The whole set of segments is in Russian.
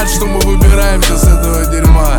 рад, что мы выбираемся с этого дерьма.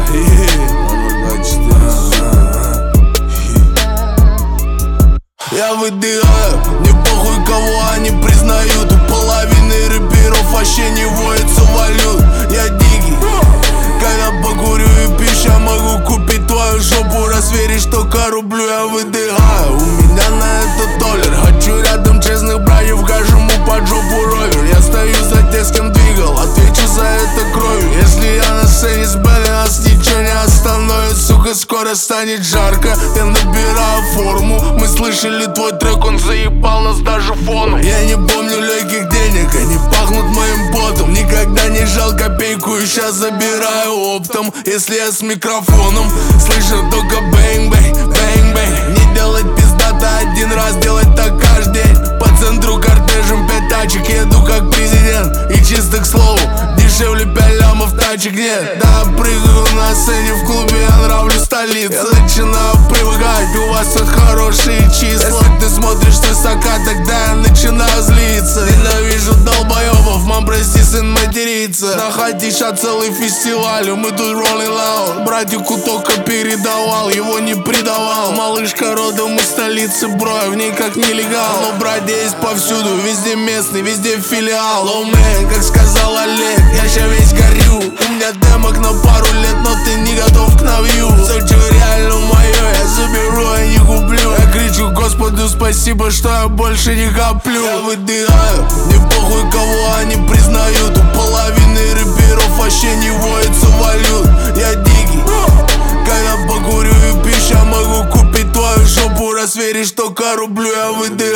024. Я выдыхаю, мне похуй, кого они признают. У половины рэперов вообще не водится валют. Я дикий, когда покурю и пищу, я могу купить твою жопу. Раз веришь, только рублю, я выдыхаю. У меня на это доллар. Хочу рядом честных братьев, каждому под жопу ровер. Я стою за тех, с кем двигал, отвечу за это кровью. Если я на сцене с Белли, нас ничего не остановит. Сука, скоро станет жарко, я набираю форму. Мы слышали твой трек, он заебал нас даже фоном. Я не помню легких денег, они пахнут моим потом. Никогда не жал копейку и сейчас забираю оптом. Если я с микрофоном, слышу только бэнг-бэнг, бэнг-бэнг. Не делать пиздато один раз, делать так каждый день. По центру кортежем 5 тачек, еду как президент. И чисто к слову, дешевле 5 лямов тачек нет. Да, прыгаю на сцене в клубе, я нравлюсь столице. Я начинаю привыкать, у вас тут хорошие числа. Если ты смотришь свысока, тогда я начинаю злиться. Ненавижу долбоебов, мам, прости, сын матерится. На хатиша целый фестиваль, мы тут rolling loud. Братику только передавал, его не предавал. Малышка родом из столицы, бро, в ней как нелегал. Но братья есть повсюду, везде местный, везде филиал. О, мэн, как сказал Олег, я ща весь горю. У меня демок на пару лет, но ты не готов к навью. Все, что реально мое, я заберу, я не куплю. Я кричу Господу спасибо, что я больше не коплю. Я выдыхаю, мне похуй, кого они признают. У половины рэперов вообще не водится валют. Я дикий, когда покурю и пищу, я могу купить твою жопу. Раз веришь, только рублю, я выдыхаю.